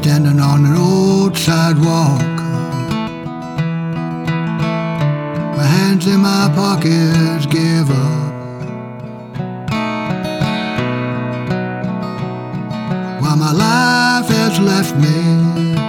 standing on an old sidewalk, my hands in my pockets give up, while my life has left me